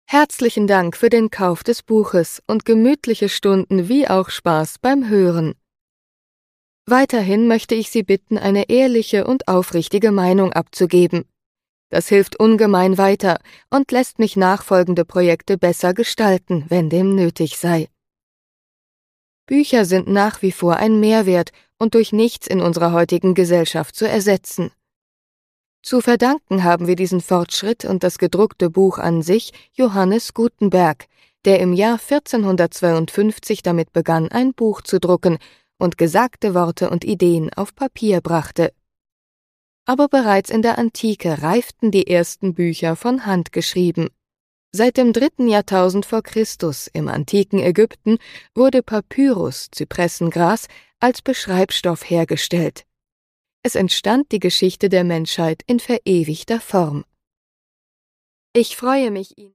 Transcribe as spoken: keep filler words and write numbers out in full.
Herzlichen Dank für den Kauf des Buches und gemütliche Stunden wie auch Spaß beim Hören. Weiterhin möchte ich Sie bitten, eine ehrliche und aufrichtige Meinung abzugeben. Das hilft ungemein weiter und lässt mich nachfolgende Projekte besser gestalten, wenn dem nötig sei. Bücher sind nach wie vor ein Mehrwert und durch nichts in unserer heutigen Gesellschaft zu ersetzen. Zu verdanken haben wir diesen Fortschritt und das gedruckte Buch an sich Johannes Gutenberg, der im Jahr vierzehnhundertzweiundfünfzig damit begann, ein Buch zu drucken und gesagte Worte und Ideen auf Papier brachte. Aber bereits in der Antike reiften die ersten Bücher von Hand geschrieben. Seit dem dritten Jahrtausend vor Christus im antiken Ägypten wurde Papyrus, Zypressengras, als Beschreibstoff hergestellt. Es entstand die Geschichte der Menschheit in verewigter Form. Ich freue mich, Ihnen